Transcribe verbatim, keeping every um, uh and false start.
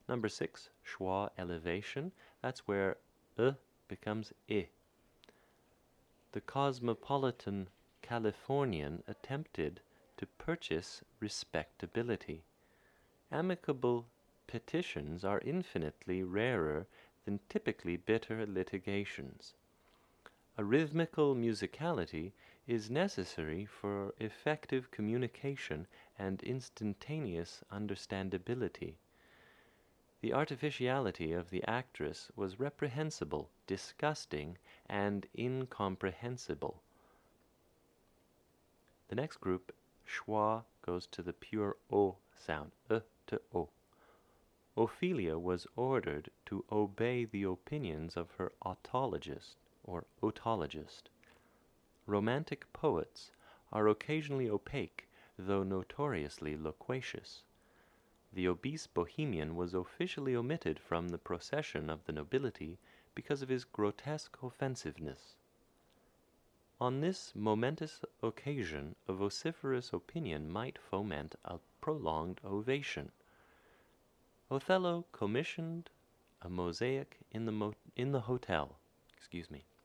Number six, schwa elevation. That's where uh becomes I. The cosmopolitan Californian attempted to purchase respectability. Amicable petitions are infinitely rarer than typically bitter litigations. A rhythmical musicality is necessary for effective communication and instantaneous understandability. The artificiality of the actress was reprehensible, disgusting, and incomprehensible. The next group, schwa, goes to the pure o sound, uh to o. Ophelia was ordered to obey the opinions of her otologist or otologist. Romantic poets are occasionally opaque, though notoriously loquacious. The obese bohemian was officially omitted from the procession of the nobility because of his grotesque offensiveness. On this momentous occasion, a vociferous opinion might foment a prolonged ovation. Othello commissioned a mosaic in the, mo in the hotel. Excuse me.